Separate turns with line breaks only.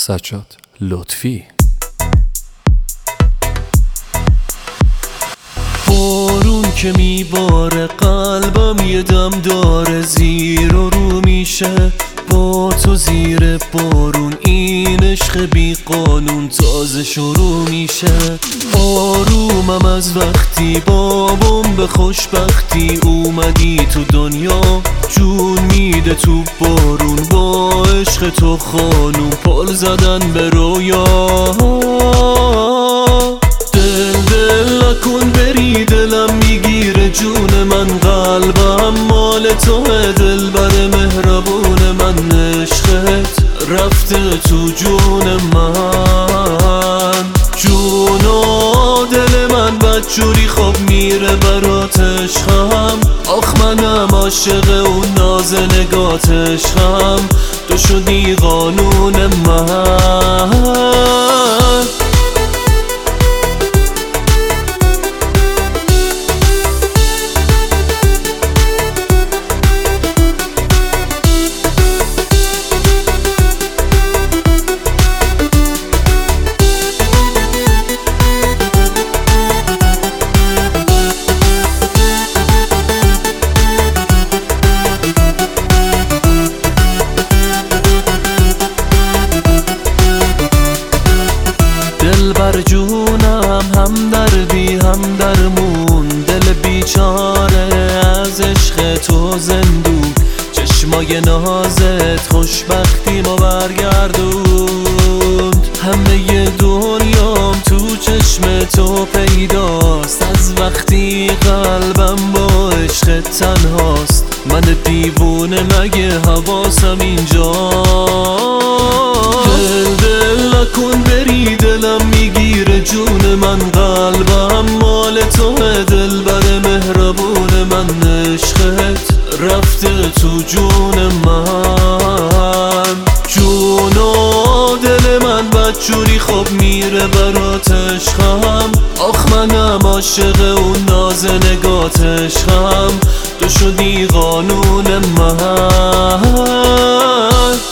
سجاد لطفی.
بارون که میباره قلبم یه دم داره زیر و رو میشه با تو زیر بارون. این عشق بی قانون تازه شروع میشه. آرومم از وقتی بابام به خوشبختی اومدی تو دنیا. جون میده تو بارون با عشق تو خانوم. پل زدن به رویا. دل نکن بری دلم میگیره جون من. قلبم مال توه دلبر مهربون من. عشقت رفته تو جون من. جون و دل من بدجوری خواب میره برات عشقم. آخ منم عاشق اون ناز نگات عشقم. تو شدی قانون من. دلبر جونم هم دردی هم درمون. دل بیچاره از عشق تو زندون. چشمای نازت خوشبختی ما برگردوند. همه دنیام تو چشم تو پیداست. از وقتی قلبم با عشق تنهاست. من دیوونه مگه حواسم اینجاست. دل نکن بری دلم میگیره جون من. قلبم مال توه دلبر مهربون من. عشقت رفته تو جون من. جون و دل من بدجوری خواب میره برات عشقم. آخ منم عاشق اون ناز نگات عشقم. تو شدی قانون من.